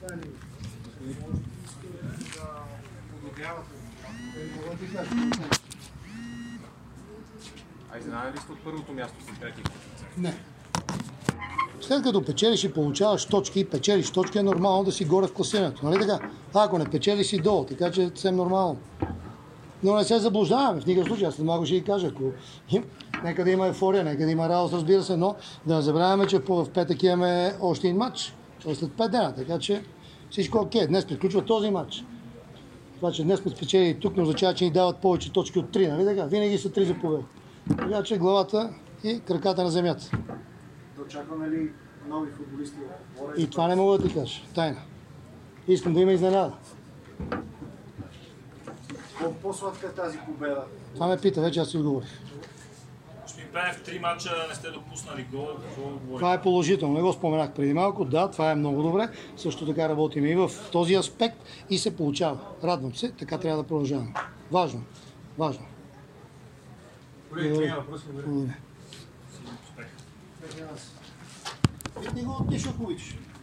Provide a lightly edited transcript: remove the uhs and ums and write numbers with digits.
А изненадали ли сте от първото място след третия? Не. След като печелиш и получаваш точки и печелиш точки, е нормално да си горе в класирането. Нали така? Ако не печелиш си долу, така че е съвсем нормално. Но не се заблуждаваме в никакъв случай. Аз след малко ще ги кажа. Ако... Нека да има ефория, нека да има радост, разбира се, но да не забравяме, че в петък имаме още един матч. След 5 дена, така че всичко е окей. Днес приключва този матч. Това, че днес сме спечели тук, не означава, че ни дават повече точки от 3, нали така? Винаги са 3 за победа. Така че главата и краката на земята. Да очакваме ли нови футболисти? И това не мога да ти кажа. Тайна. Искам да има изненада. По-сладка е тази победа. Това ме пита, вече аз си отговорих. Господин Пенев, в 3 мача не сте допуснали гол. Това е положително. Не го споменах преди малко. Да, това е много добре. Също така работим и в този аспект и се получава. Радвам се. Така трябва да продължаваме. Важно. Важно. Колеги, въпроси. Види го от Мишо, ако обичаш.